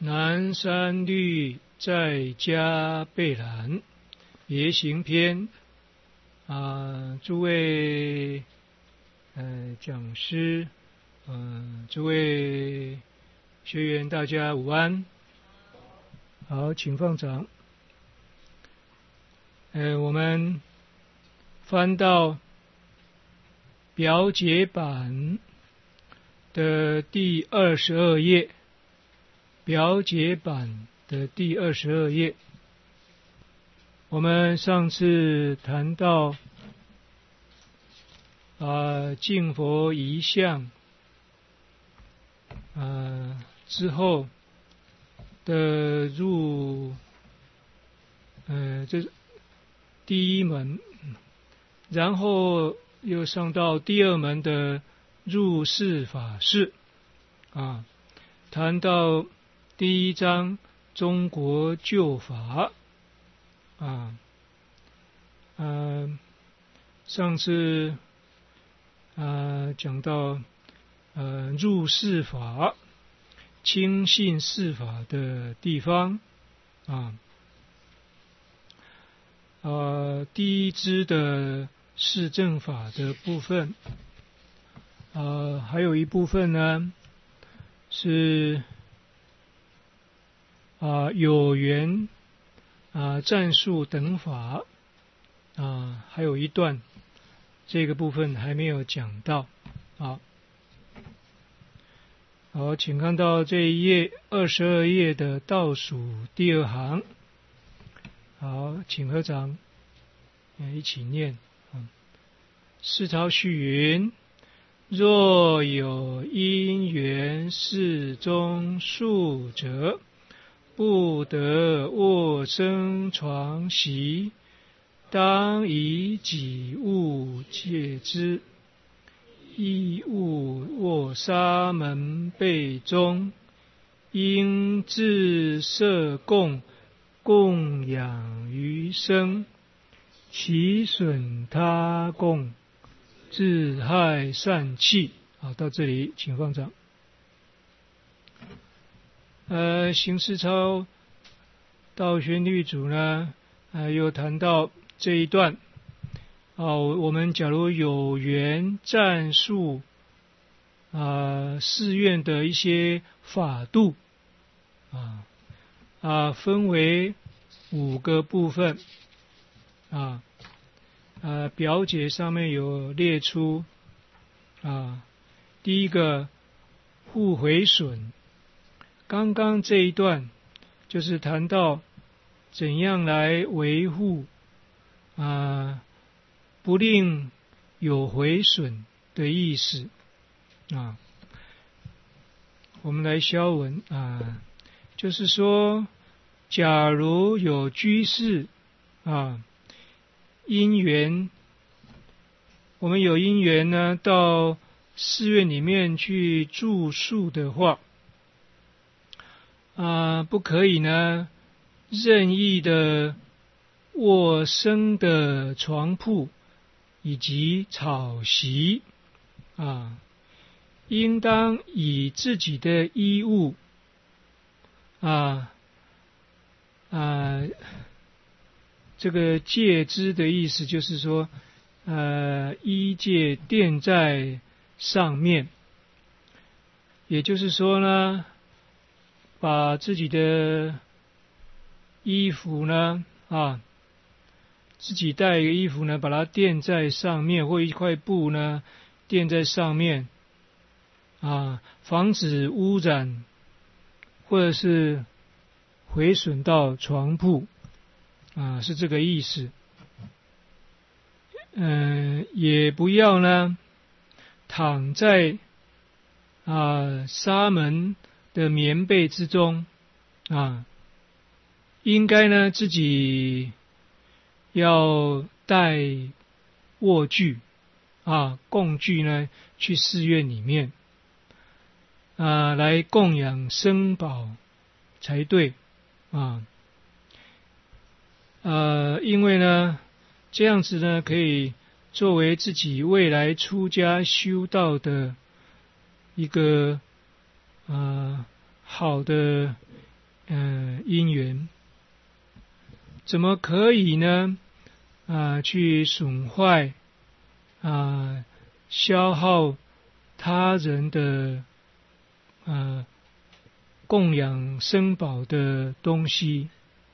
南山律在家备览别行篇诸位讲师诸位学员大家午安。好，请放掌。我们翻到表解版的第22页，表解版的第22页，我们上次谈到敬佛遗像之后的入这第一门，然后又上到第二门的入世法事谈到第一章中国旧法上次讲到入世法轻信世法的地方第一支的释正法的部分还有一部分呢是有缘战术等法还有一段这个部分还没有讲到好，请看到这一页22页的倒数第二行。好，请合掌一起念世潮须云：若有因缘事中数者，不得卧生床席，当以己物戒之。亦勿卧沙门被中，应自设供养余生，其损他供，自害善气。好，到这里请放掌。行思超道宣律主呢又谈到这一段我们假如有缘战术寺院的一些法度分为5个部分表解上面有列出第一个护毁损。刚刚这一段就是谈到怎样来维护不令有毁损的意思我们来消文就是说假如有居士因缘，我们有因缘呢到寺院里面去住宿的话不可以呢任意的卧生的床铺以及草席应当以自己的衣物这个戒之的意思就是说衣戒垫在上面，也就是说呢把自己的衣服呢自己带一个衣服呢把它垫在上面，或一块布呢垫在上面防止污染或者是毁损到床铺是这个意思。也不要呢躺在沙门的棉被之中应该呢自己要带卧具供具呢去寺院里面来供养僧宝才对因为呢这样子呢可以作为自己未来出家修道的一个好的因缘，怎么可以呢？去损坏消耗他人的供养生宝的东西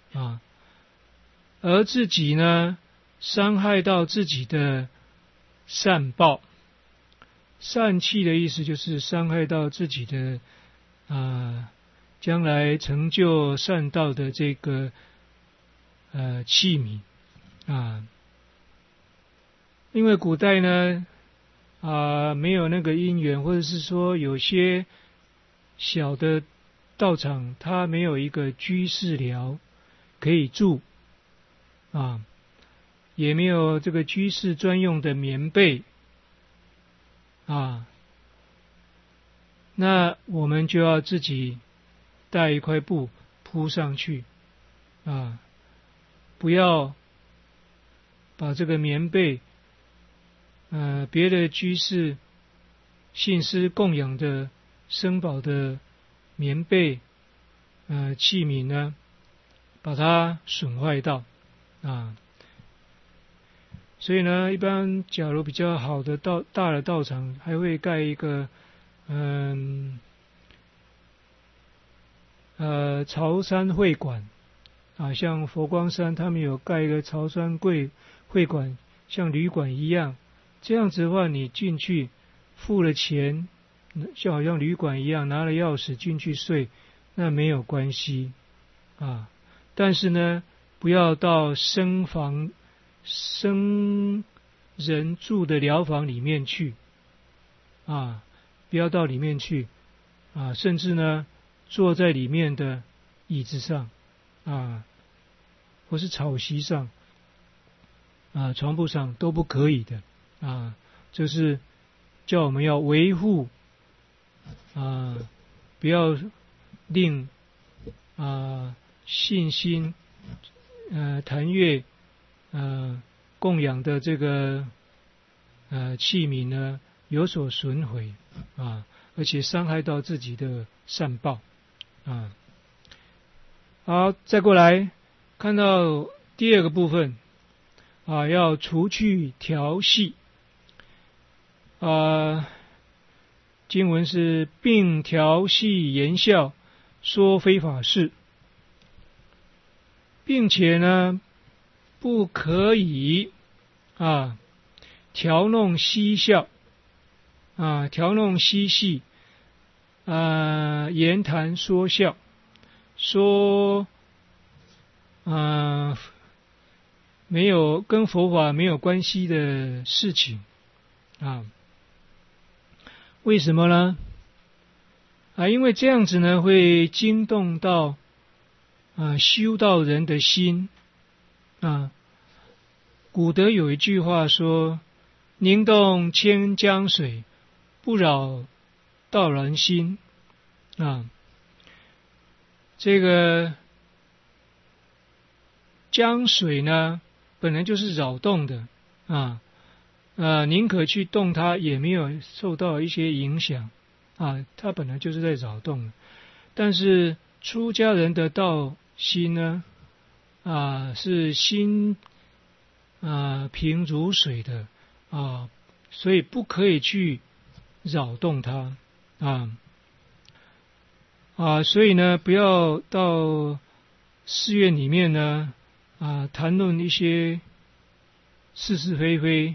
而自己呢伤害到自己的善报。善气的意思就是伤害到自己的将来成就善道的这个器皿因为古代呢没有那个因缘，或者是说有些小的道场它没有一个居士寮可以住也没有这个居士专用的棉被那我们就要自己带一块布铺上去不要把这个棉被别的居士信施供养的生宝的棉被器皿呢把它损坏到所以呢一般假如比较好的大的道场还会盖一个潮山会馆像佛光山他们有盖一个潮山会馆，像旅馆一样，这样子的话你进去付了钱就好像旅馆一样，拿了钥匙进去睡那没有关系但是呢不要到生人住的寮房里面去不要到里面去甚至呢坐在里面的椅子上或是草席上床铺上都不可以的这是叫我们要维护不要令信心坛乐供养的这个器皿呢有所损毁而且伤害到自己的善报好，再过来看到第二个部分要除去调戏经文是并调戏言笑说非法事，并且呢不可以调弄嬉笑调弄嬉戏言谈说笑说没有跟佛法没有关系的事情为什么呢因为这样子呢会惊动到修道人的心古德有一句话说宁动千江水不扰道人心这个江水呢本来就是扰动的宁可去动它也没有受到一些影响它本来就是在扰动的。但是出家人的道心呢是心平如水的所以不可以去扰动它所以呢不要到寺院里面呢谈论一些是是非非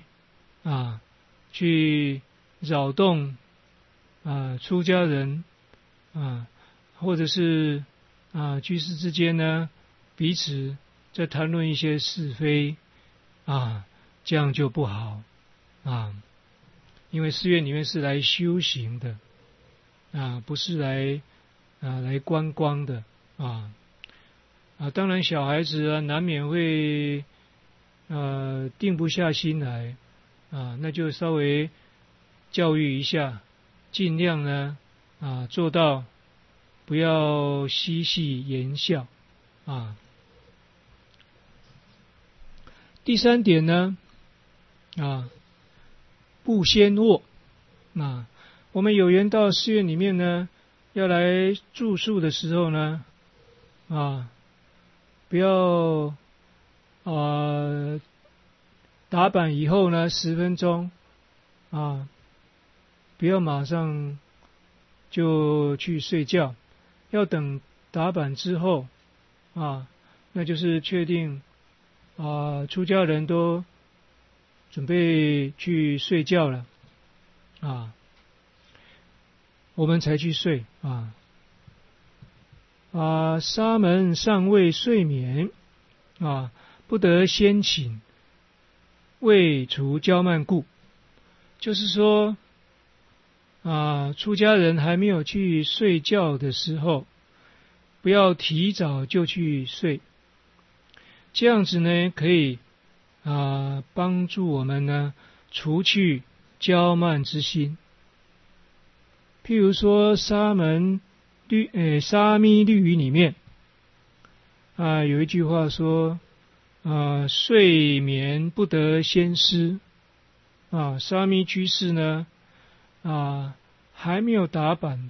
去扰动出家人或者是居士之间呢彼此在谈论一些是非这样就不好因为寺院里面是来修行的不是来观光的当然小孩子难免会定不下心来那就稍微教育一下，尽量呢做到不要嬉戏言笑第三点呢不先卧我们有缘到寺院里面呢要来住宿的时候呢不要打板以后呢10分钟不要马上就去睡觉，要等打板之后那就是确定出家人都准备去睡觉了我们才去睡沙门尚未睡眠不得先寝，未除骄慢故。就是说出家人还没有去睡觉的时候，不要提早就去睡，这样子呢可以帮助我们呢除去骄慢之心。譬如说沙弥律仪里面有一句话说睡眠不得先思沙弥居士呢还没有打板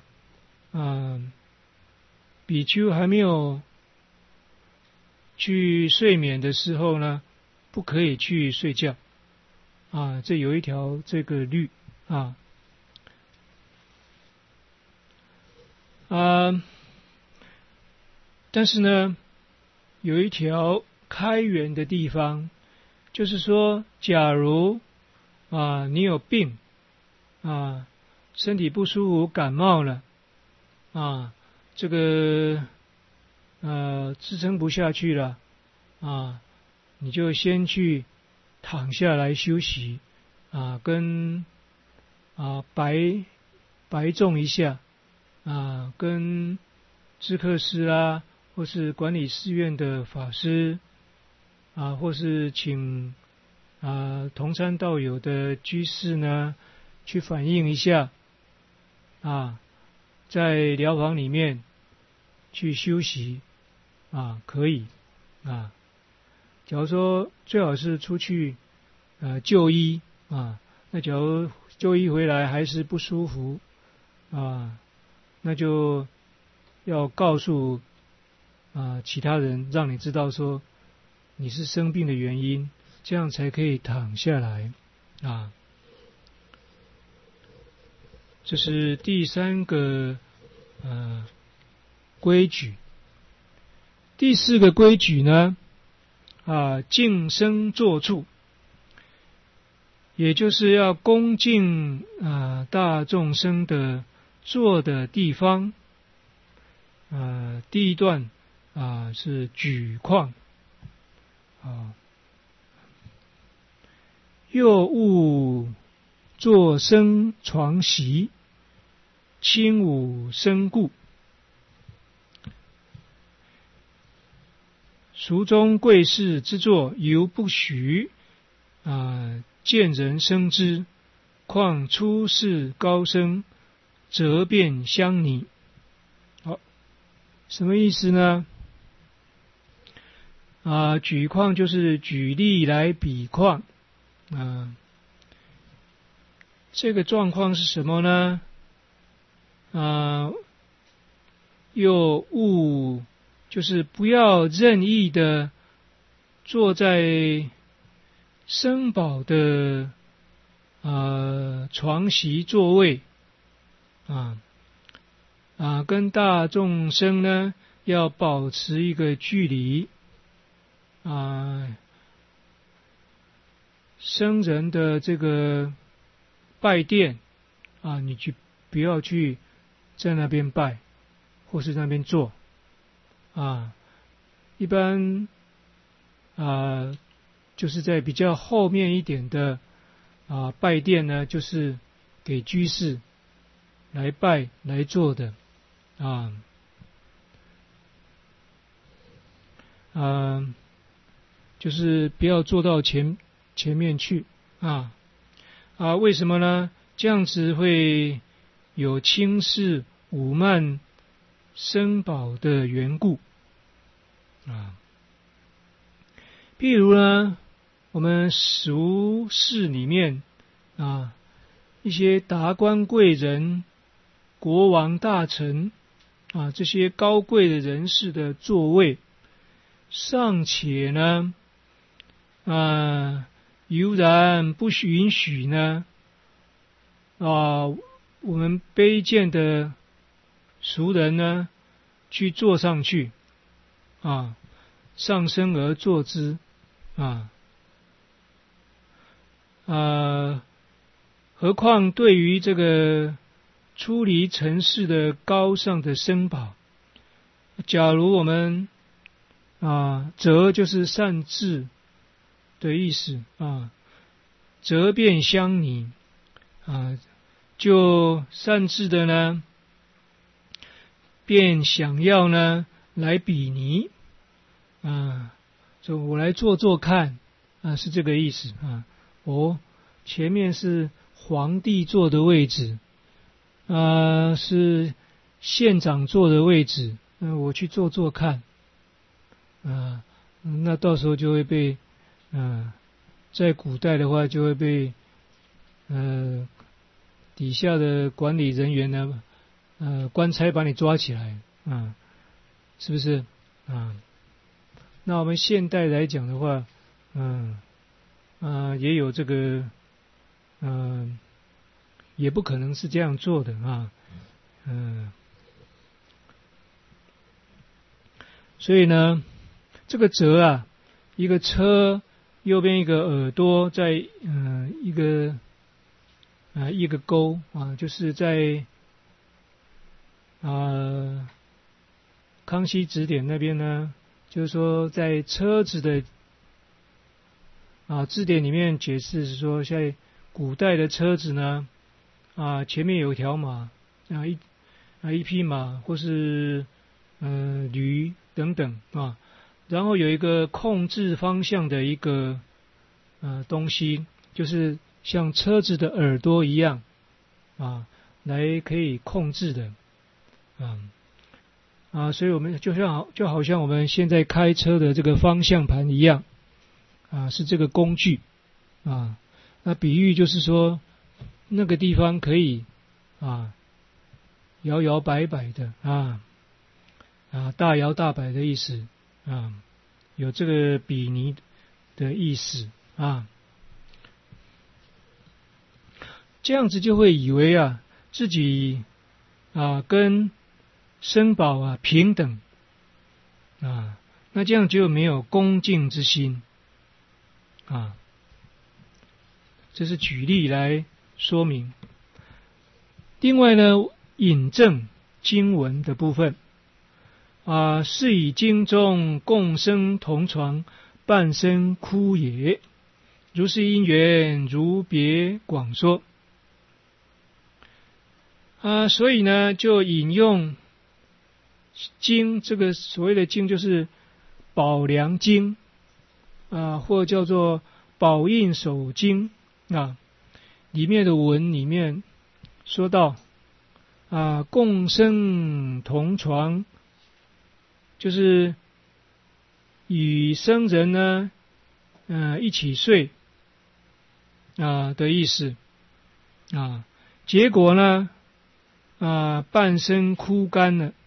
比丘还没有去睡眠的时候呢，不可以去睡觉这有一条这个律但是呢有一条开源的地方，就是说假如你有病身体不舒服感冒了这个支撑不下去了你就先去躺下来休息跟白种一下跟知客师或是管理寺院的法师或是请同参道友的居士呢去反映一下在疗房里面去休息可以假如说最好是出去就医那假如就医回来还是不舒服那就要告诉其他人，让你知道说你是生病的原因，这样才可以躺下来这是第3个规矩。第4个规矩呢敬身坐处，也就是要恭敬大众生的坐的地方第一段是举况又勿坐生床席，轻舞身故。俗中贵士之坐，犹不许见人生之，况出世高僧，则变相拟。好，什么意思呢？举况就是举例来比况这个状况是什么呢？又勿就是不要任意的坐在僧宝的床席座位跟大众生呢要保持一个距离僧人的这个拜殿你去不要去在那边拜，或是那边坐一般就是在比较后面一点的拜殿呢，就是给居士来拜来坐的就是不要坐到前面去为什么呢？这样子会有轻视侮慢僧宝的缘故譬如呢，我们俗世里面一些达官贵人、国王大臣这些高贵的人士的座位，尚且呢犹然不允许呢我们卑贱的俗人呢去坐上去上升而坐之何况对于这个出离尘世的高尚的僧宝，假如我们则就是善智的意思则便相拟就善智的呢，便想要呢来比拟就我来做看是这个意思前面是皇帝坐的位置是县长坐的位置我去做看那到时候就会被在古代的话就会被底下的管理人员呢官差把你抓起来是不是那我们现代来讲的话也有这个也不可能是这样做的所以呢这个折一个车右边一个耳朵在一个钩就是在康熙字典那边呢，就是说在车子的字典里面解释是说，在古代的车子呢前面有条马一匹马或是驴等等然后有一个控制方向的一个东西，就是像车子的耳朵一样来可以控制的所以我们就好像我们现在开车的这个方向盘一样是这个工具那比喻就是说那个地方可以摇摇摆摆的大摇大摆的意思有这个比拟的意思这样子就会以为自己跟僧宝平等那这样就没有恭敬之心这是举例来说明。另外呢，引证经文的部分是以经中共生同床，半生枯也。如是因缘，如别广说所以呢，就引用经，这个所谓的经就是宝梁经或叫做宝应手经里面的文里面说到共生同床，就是与僧人呢一起睡的意思结果呢半生枯干了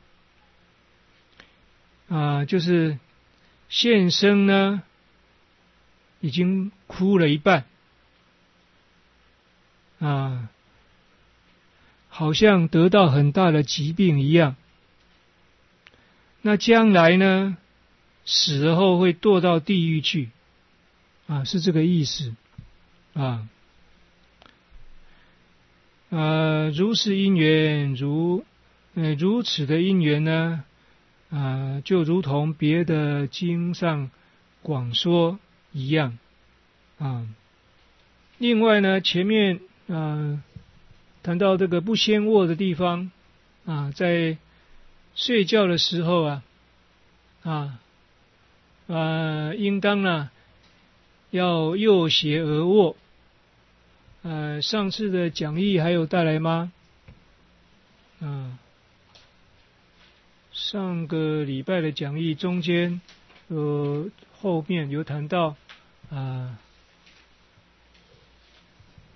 就是现生呢已经枯了一半好像得到很大的疾病一样。那将来呢死了后会堕到地狱去是这个意思如是因缘，如此的因缘呢就如同别的经上广说一样另外呢，前面谈到这个不先卧的地方在睡觉的时候应当呢要右斜而卧上次的讲义还有带来吗上个礼拜的讲义中间后面有谈到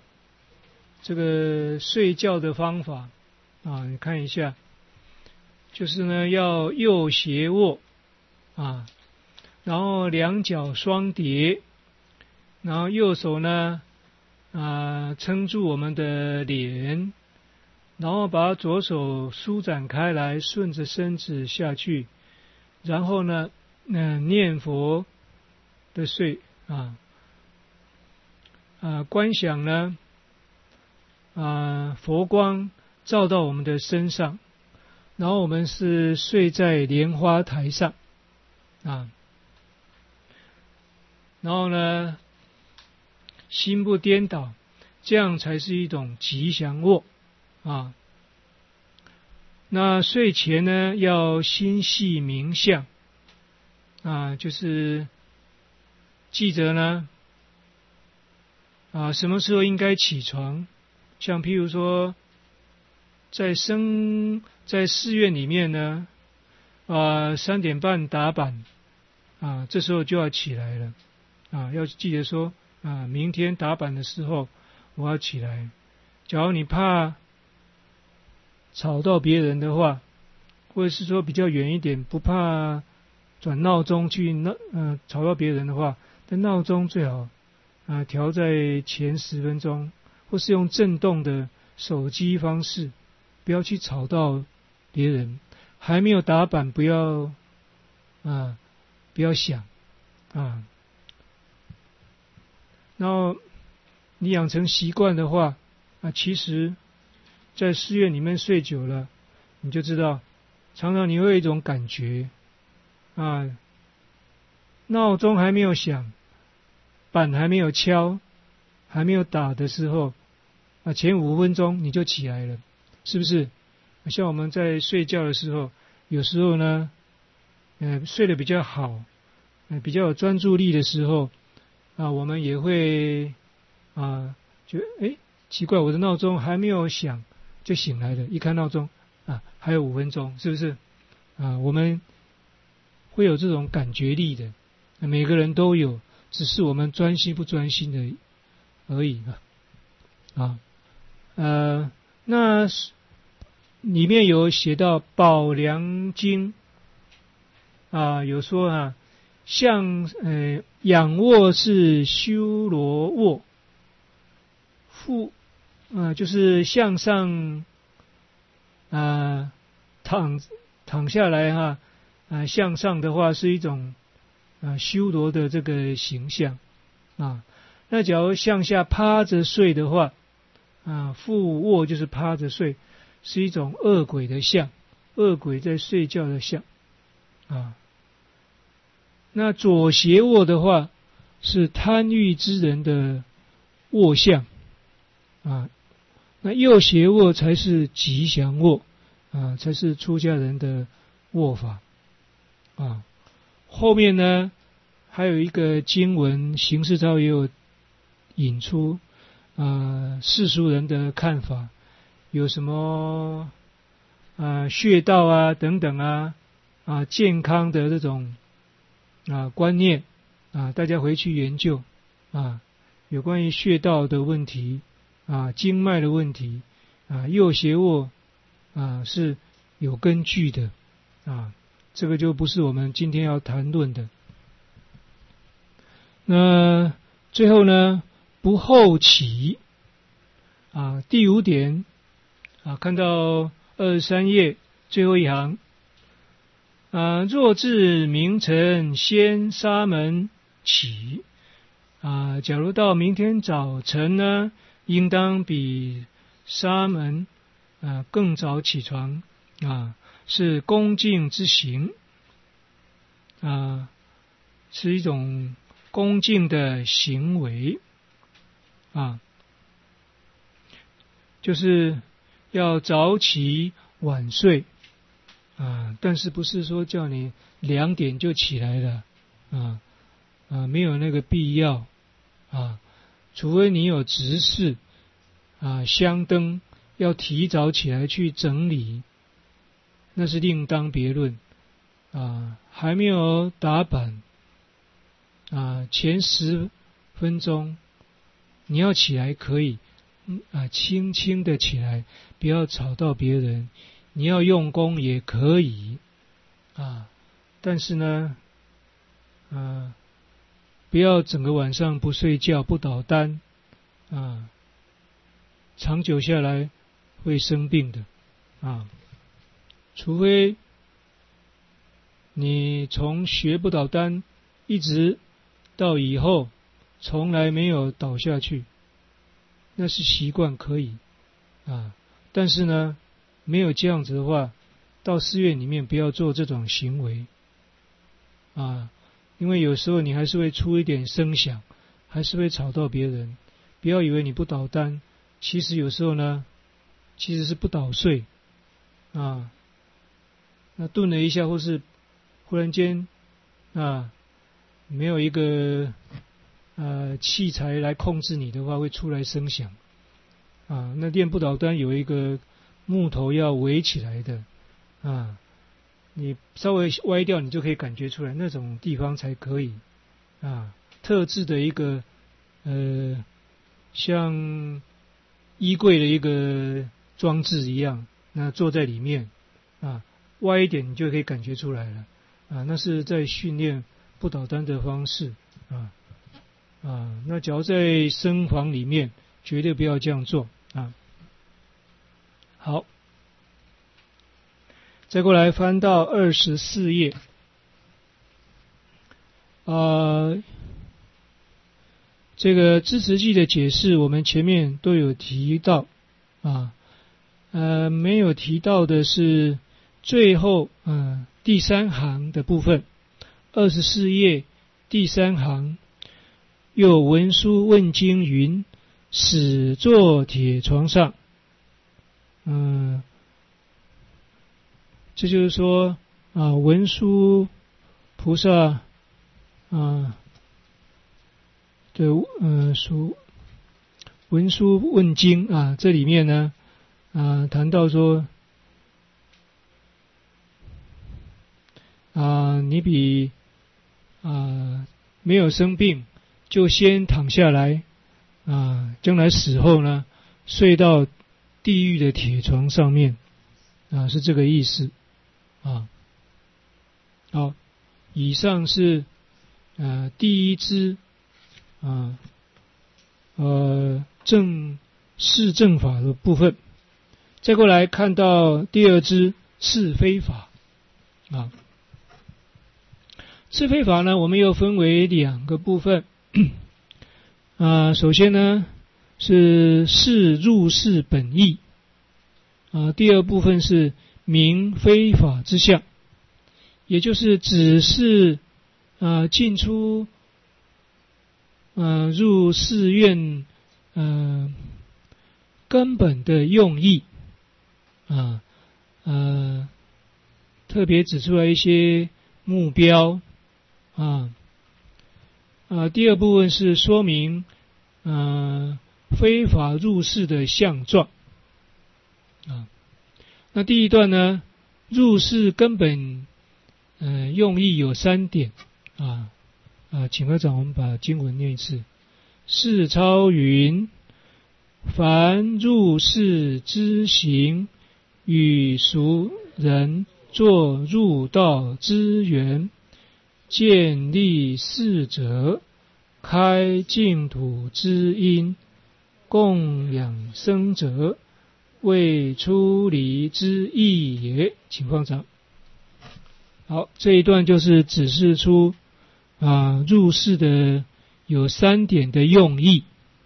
这个睡觉的方法你看一下就是呢要右斜卧啊，然后两脚双叠，然后右手呢撑住我们的脸，然后把左手舒展开来，顺着身子下去，然后呢念佛的睡观想呢佛光照到我们的身上，然后我们是睡在莲花台上然后呢心不颠倒，这样才是一种吉祥卧那睡前呢要心系冥想就是记得呢什么时候应该起床，像譬如说在寺院里面呢3点半打板这时候就要起来了要记得说明天打板的时候我要起来。假如你怕吵到别人的话，或者是说比较远一点不怕转闹钟去吵到别人的话，但闹钟最好调在前10分钟，或是用震动的手机方式，不要去吵到别人。还没有打板不要响然后你养成习惯的话其实在寺院里面睡久了，你就知道常常你会有一种感觉闹钟还没有响，板还没有敲，还没有打的时候前5分钟你就起来了，是不是？像我们在睡觉的时候，有时候呢睡得比较好比较有专注力的时候我们也会觉得奇怪，我的闹钟还没有响就醒来了，一看闹钟还有5分钟，是不是我们会有这种感觉力的，每个人都有，只是我们专心不专心的而已那里面有写到《宝梁经》有说像仰卧是修罗卧，就是向上躺下来向上的话是一种修罗的这个形象那假如向下趴着睡的话俯卧就是趴着睡，是一种恶鬼的相，恶鬼在睡觉的相那左斜卧的话是贪欲之人的卧相那右斜卧才是吉祥卧才是出家人的卧法后面呢还有一个经文，形式上也有引出世俗人的看法，有什么穴道等等健康的这种观念大家回去研究有关于穴道的问题经脉的问题右斜卧是有根据的这个就不是我们今天要谈论的。那最后呢不后起第5点看到23页最后一行若至明晨先沙门起假如到明天早晨呢，应当比沙门更早起床是恭敬之行是一种恭敬的行为就是要早起晚睡但是不是说叫你2点就起来了没有那个必要除非你有执事香灯要提早起来去整理，那是另当别论还没有打板前10分钟你要起来可以轻轻的起来，不要吵到别人， 你要用功也可以啊，但是呢，不要整个晚上不睡觉不倒单啊，长久下来会生病的啊。除非你从学不倒单一直到以后从来没有倒下去，那是习惯可以啊。但是呢，没有这样子的话，到寺院里面不要做这种行为啊，因为有时候你还是会出一点声响，还是会吵到别人。不要以为你不倒单，其实有时候呢，其实是不倒睡啊。那顿了一下，或是忽然间没有一个器材来控制你的话，会出来声响啊。那练不倒单有一个木头要围起来的啊，你稍微歪掉，你就可以感觉出来，那种地方才可以啊。特制的一个像衣柜的一个装置一样，那坐在里面啊，歪一点你就可以感觉出来了啊。那是在训练不倒单的方式啊。那只要在僧房里面，绝对不要这样做啊。好，再过来翻到24页这个支持记的解释我们前面都有提到啊，没有提到的是最后第3行的部分，24页第3行，有文殊问经云：始坐铁床上。这就是说文殊菩萨的文殊问经这里面呢谈到说你比没有生病就先躺下来将来死后呢睡到地狱的铁床上面是这个意思好，以上是第一支是正法的部分。再过来看到第2支是非法是非法呢，我们又分为2个部分首先呢是入世本意第2部分是明非法之相，也就是只是进出入寺院根本的用意特别指出来一些目标第2部分是说明非法入世的相状那第1段呢，入世根本用意有3点请合掌，我们把经文念一次。世超云：凡入世之行，与俗人作入道之缘，建立世者，开净土之因，供养生者，为出离之意也。请放掌。好，这一段就是指示出入世的有3点的用意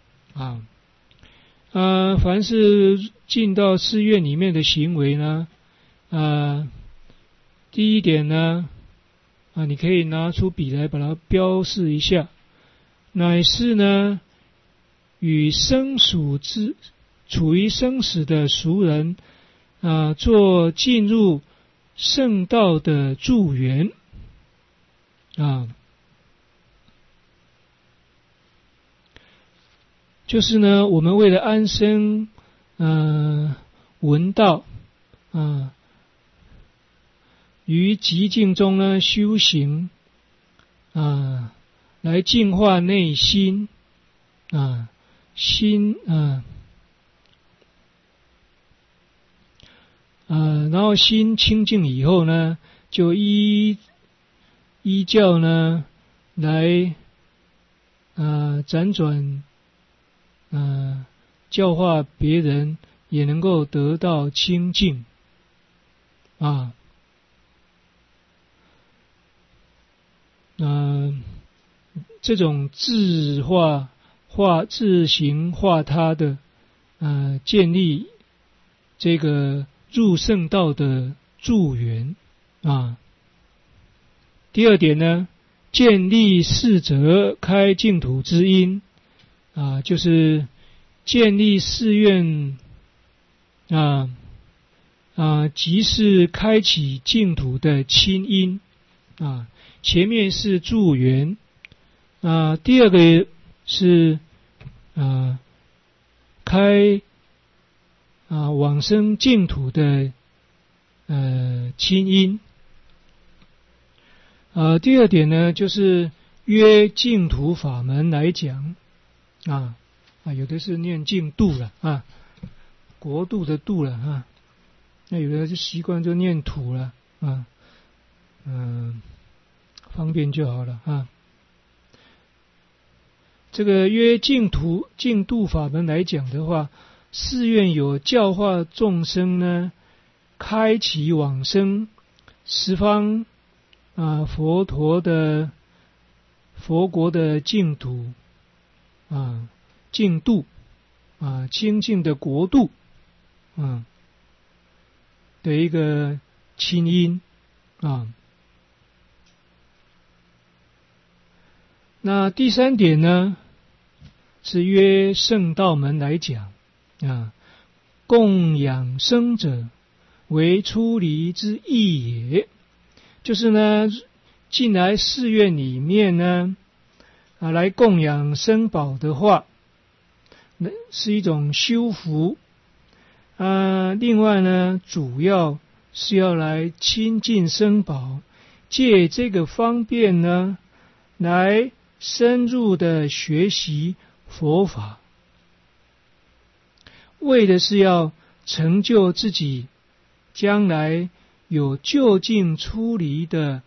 凡是进到寺院里面的行为呢第1点呢你可以拿出笔来把它标示一下，乃是呢与处于生死的俗人做进入圣道的助缘就是呢我们为了安身闻道于寂静中呢修行来净化内心然后心清净以后呢，就依教呢来辗转教化别人，也能够得到清净这种自行化他的建立这个入圣道的助缘第二点呢，建立四者开净土之因就是建立寺院即是开启净土的亲因前面是助缘第二个是开往生净土的亲因第二点呢，就是约净土法门来讲有的是念净土了国度的度了那有的就习惯就念土了方便就好了这个约净土法门来讲的话，寺院有教化众生呢，开启往生十方佛国的净土净土清净的国度的一个亲因那第三点呢，是约圣道门来讲供养生者为出离之意也，就是呢进来寺院里面呢来供养僧宝的话，是一种修福另外呢，主要是要来亲近僧宝，借这个方便呢来深入的学习佛法，为的是要成就自己将来有究竟出离的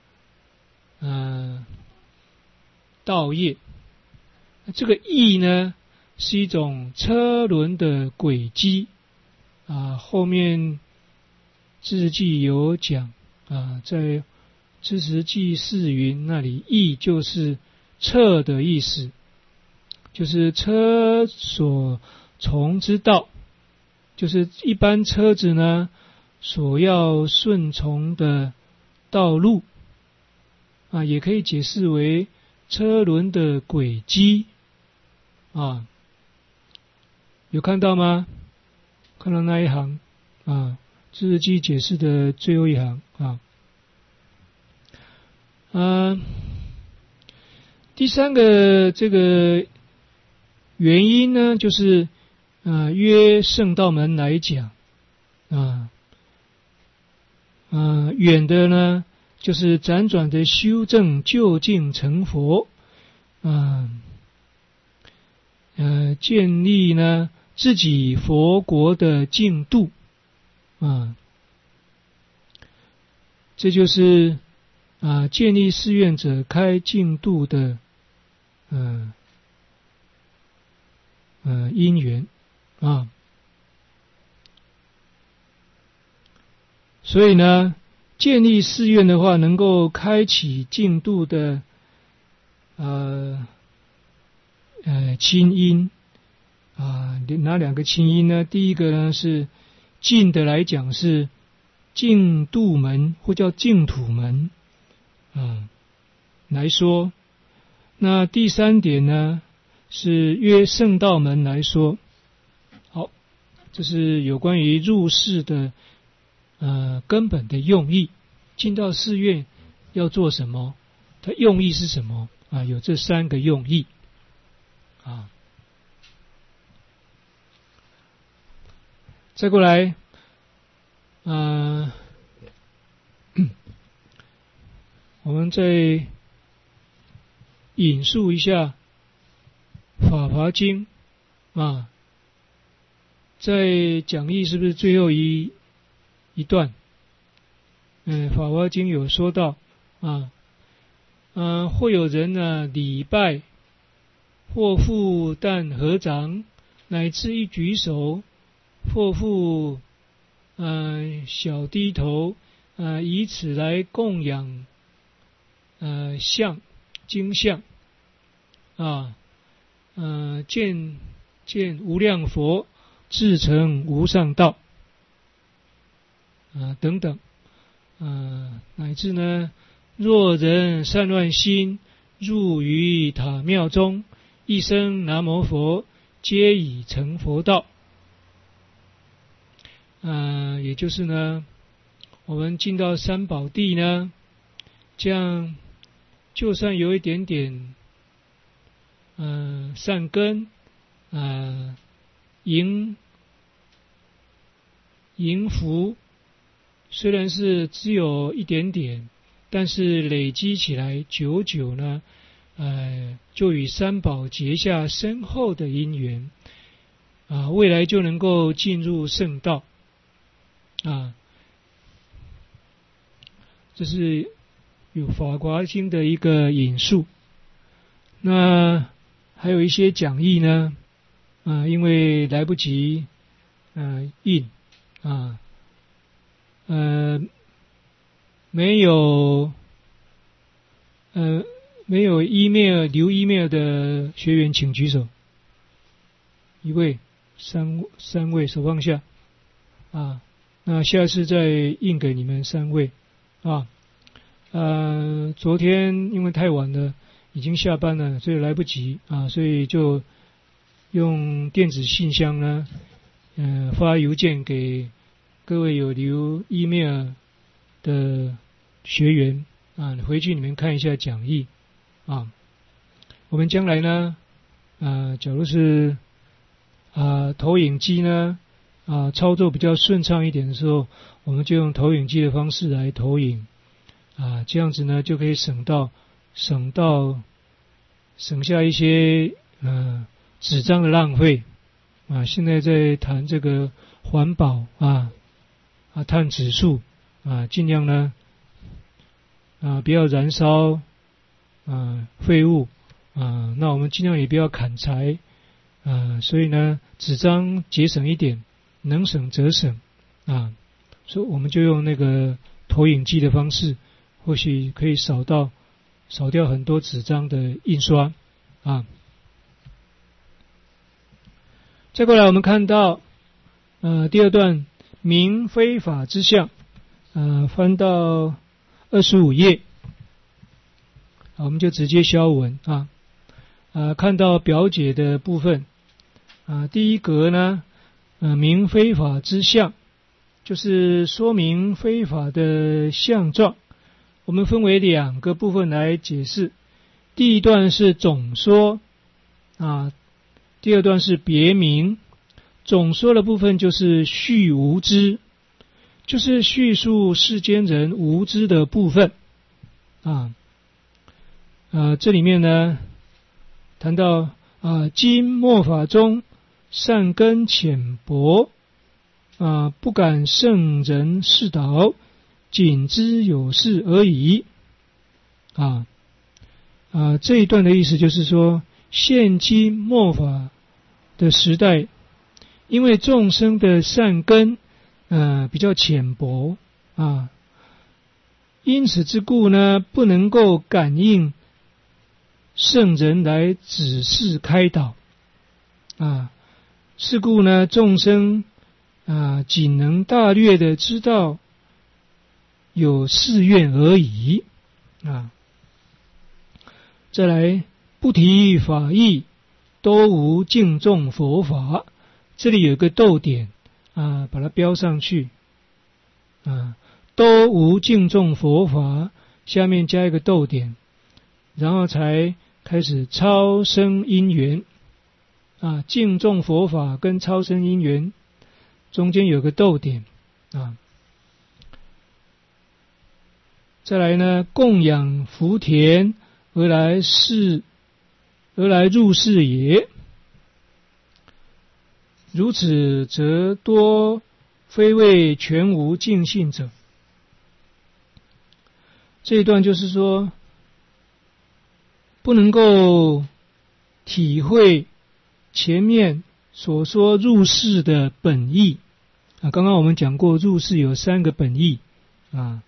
道业。这个意呢是一种车轮的轨迹后面智识记有讲在智识记4云那里，意就是车的意思，就是车所从之道，就是一般车子呢所要顺从的道路也可以解释为车轮的轨迹有看到吗？看到那一行智识记解释的最后一行第三个这个原因呢，就是约圣道门来讲远的呢就是辗转的修正究竟成佛建立呢自己佛国的净土这就是建立寺院者开净土的因缘所以呢建立寺院的话，能够开启净土的亲因哪两个亲因呢？第一个呢是近的来讲是净土门或叫净土门来说，那第三点呢是约圣道门来说。好，这是有关于入寺的根本的用意。进到寺院要做什么？它用意是什么有这三个用意再过来我们再引述一下法华经在讲义是不是最后一一段。法华经有说到或有人呢礼拜，或复但合掌，乃至一举手，或复小低头，以此来供养经相见无量佛，至成无上道等等乃至呢，若人散乱心入于塔庙中，一声南无佛，皆已成佛道。也就是呢，我们进到三宝地呢，这样就算有一点点善根迎福，虽然是只有一点点，但是累积起来久久呢，就与三宝结下深厚的因缘未来就能够进入圣道这是有法华经的一个引述。那还有一些讲义呢因为来不及印没有 email 留 email 的学员请举手。一位，三位，手放下那下次再印给你们3位昨天因为太晚了，已经下班了，所以来不及所以就用电子信箱呢发邮件给各位有留 email 的学员回去你们看一下讲义我们将来呢假如是投影机呢操作比较顺畅一点的时候，我们就用投影机的方式来投影这样子呢就可以省下一些纸张的浪费现在在谈这个环保碳指数尽量呢不要燃烧废物那我们尽量也不要砍柴所以呢纸张节省一点，能省则省所以我们就用那个投影机的方式，或许可以少掉很多纸张的印刷再过来我们看到第二段明非法之相翻到25页我们就直接消文看到表解的部分第一格呢明非法之相，就是说明非法的相状。我们分为2个部分来解释，第一段是总说第二段是别名。总说的部分就是叙无知，就是叙述世间人无知的部分这里面呢谈到今末法中善根浅薄不敢圣人示导，仅知有事而已这一段的意思就是说，现今末法的时代，因为众生的善根比较浅薄因此之故呢，不能够感应圣人来指示开导是故呢，众生仅能大略的知道有誓愿而已再来不提法义，都无敬重佛法。这里有个逗点把它标上去都无敬重佛法，下面加一个逗点，然后才开始超生因缘敬重佛法跟超生因缘中间有个逗点再来呢，供养福田而来入世也，如此则多非谓全无尽性者。这一段就是说，不能够体会前面所说入世的本意啊。刚刚我们讲过，入世有3个本意啊，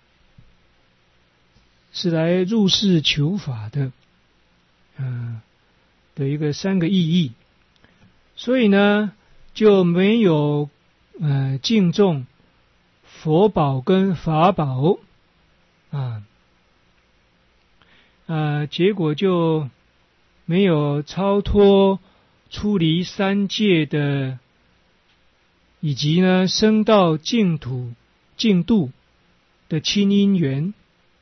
是来入世求法的，的一个3个意义。所以呢，就没有敬重佛宝跟法宝结果就没有超脱出离3界的，以及呢升到净土净度的亲因缘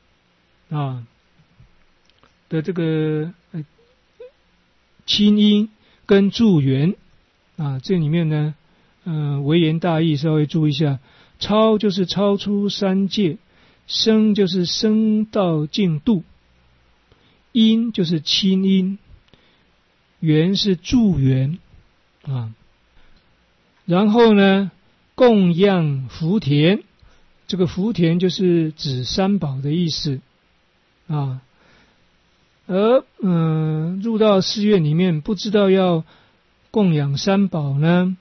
的这个亲因跟助缘这里面呢微言大义稍微注意一下，超就是超出3界，升就是升到净度，因就是亲因，缘是助缘然后呢供养福田，这个福田就是指3宝的意思而入到寺院里面，不知道要供养3宝呢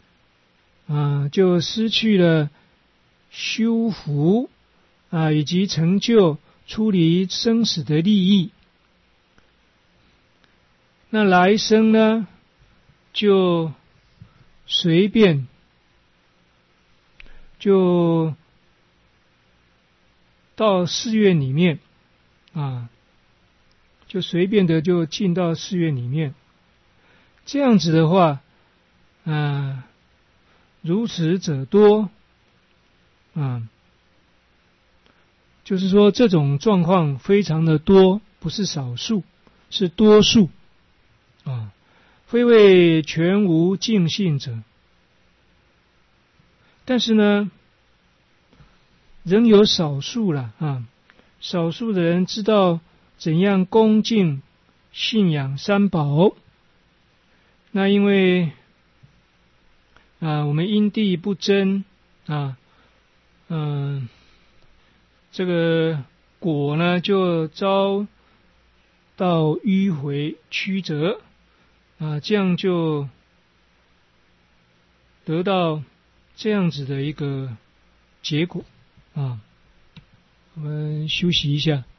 就失去了修福以及成就出离生死的利益。那来生呢，就随便就到寺院里面就随便的就进到寺院里面。这样子的话如此者多就是说这种状况非常的多，不是少数，是多数非谓全无尽性者。但是呢仍有少数了少数的人知道怎样恭敬信仰3宝。那因为我们因地不真这个果呢就遭到迂回曲折这样就得到这样子的一个结果我们休息一下。